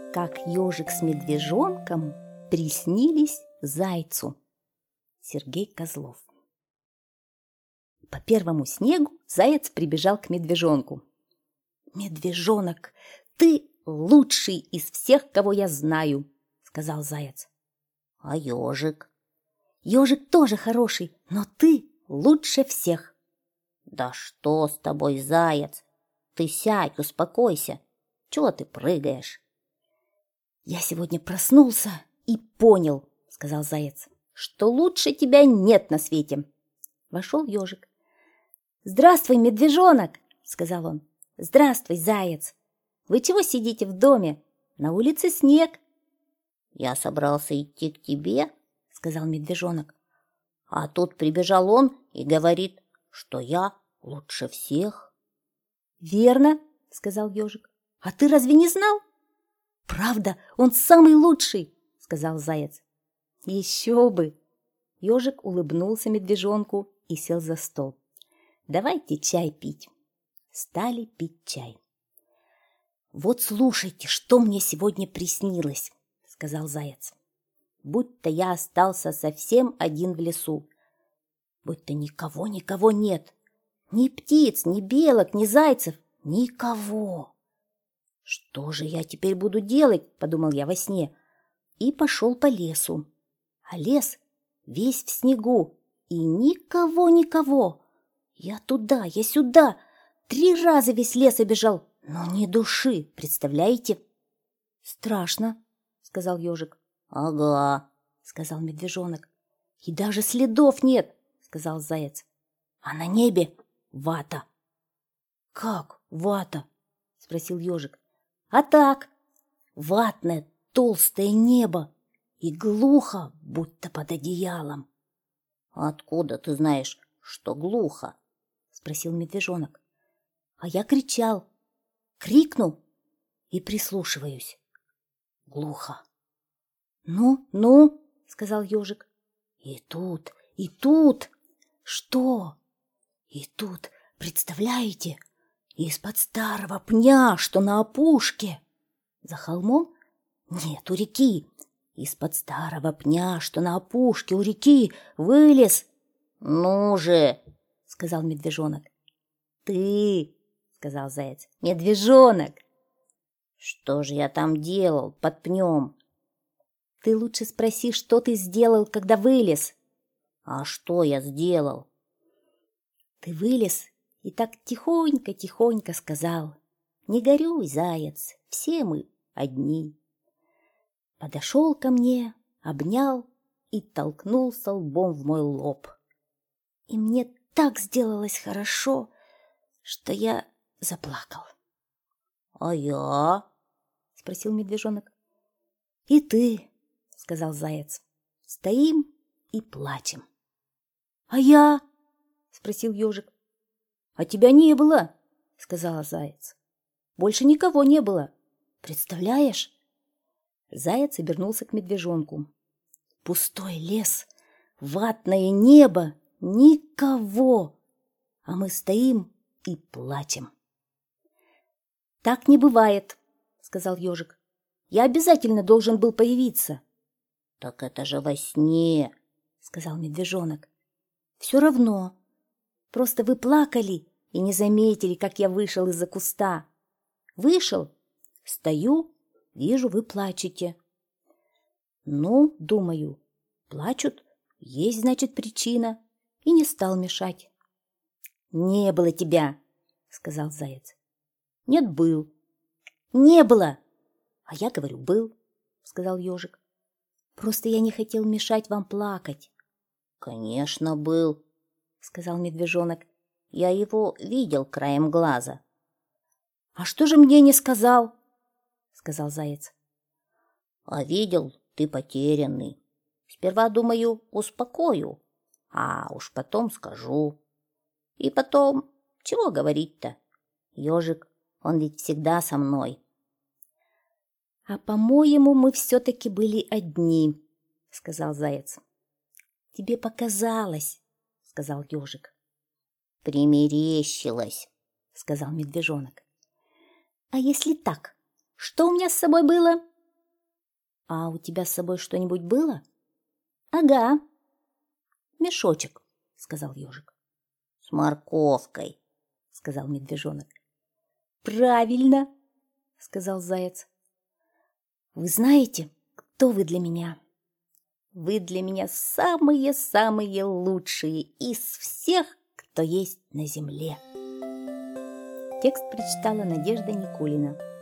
как ежик с медвежонком приснились зайцу. Сергей Козлов. По первому снегу заяц прибежал к медвежонку. «Медвежонок, ты лучший из всех, кого я знаю», — сказал заяц. «А ежик?» «Ежик тоже хороший, но ты лучше всех». «Да что с тобой, заяц? Ты сядь, успокойся. Чего ты прыгаешь?» «Я сегодня проснулся и понял», — сказал заяц, «что лучше тебя нет на свете». Вошел ежик. «Здравствуй, медвежонок», — сказал он. «Здравствуй, заяц. Вы чего сидите в доме? На улице снег». «Я собрался идти к тебе», — сказал медвежонок. «а тут прибежал он и говорит, что я лучше всех». «Верно», — сказал ежик. «А ты разве не знал?» «Правда, он самый лучший», — сказал заяц. «Еще бы!» Ежик улыбнулся медвежонку и сел за стол. «Давайте чай пить». Стали пить чай. «Вот слушайте, что мне сегодня приснилось», — сказал заяц. «Будто я остался совсем один в лесу. Будто никого нет. Ни птиц, ни белок, ни зайцев. Никого. Что же я теперь буду делать?» — подумал я во сне. И пошел по лесу. А лес весь в снегу. И никого. Я туда, я сюда. 3 раза весь лес обежал, но ни души, представляете? «Страшно», — сказал ежик. «Ага», — сказал медвежонок. «И даже следов нет», — сказал заяц. «А на небе вата». «Как вата?» — спросил ежик. «А так, ватное толстое небо и глухо, будто под одеялом». «Откуда ты знаешь, что глухо?» — спросил медвежонок. «А я кричал, крикнул и прислушиваюсь. Глухо». «Ну», — сказал ежик. «И тут. Что? И тут, представляете, из-под старого пня, что на опушке. За холмом? Нет, у реки. Из-под старого пня, что на опушке у реки, вылез». «Ну же», — сказал медвежонок. «Ты», — сказал заяц, — «медвежонок». «Что же я там делал под пнем?» «Ты лучше спроси, что ты сделал, когда вылез». «А что я сделал?» «Ты вылез и так тихонько сказал: не горюй, заяц, все мы одни». Подошел ко мне, обнял и толкнулся лбом в мой лоб. И мне так сделалось хорошо, что я заплакал. «А я?» — спросил медвежонок. «И ты», — сказал заяц, — «стоим и плачем». «А я?» — спросил ежик. «А тебя не было», — сказала заяц. «Больше никого не было. Представляешь?» Заяц обернулся к медвежонку. «Пустой лес, ватное небо, никого, а мы стоим и плачем». «Так не бывает», — сказал ежик. «Я обязательно должен был появиться». «Так это же во сне», — сказал медвежонок. «Все равно. Просто вы плакали и не заметили, как я вышел из-за куста. Вышел, стою, вижу, вы плачете. Ну, думаю, плачут, есть, значит, причина, и не стал мешать». «Не было тебя», — сказал заяц. «Нет, был». «Не было». «А я говорю, был», — сказал ежик. «Просто я не хотел мешать вам плакать». «Конечно, был», — сказал медвежонок. «я его видел краем глаза». «А что же мне не сказал?» — сказал заяц. «А видел, ты потерянный. Сперва, думаю, успокою, а уж потом скажу. И потом, чего говорить-то? Ежик, он ведь всегда со мной». «А, по-моему, мы все-таки были одни», — сказал заяц. «Тебе показалось», — сказал ежик. «Примерещилось», — сказал медвежонок. «А если так, что у меня с собой было?» А у тебя с собой что-нибудь было? Ага, Мешочек, сказал ежик. с морковкой, Сказал медвежонок. Правильно, сказал заяц. Вы знаете, кто вы для меня? Вы для меня самые-самые лучшие из всех, кто есть на земле. Текст прочитала Надежда Никулина.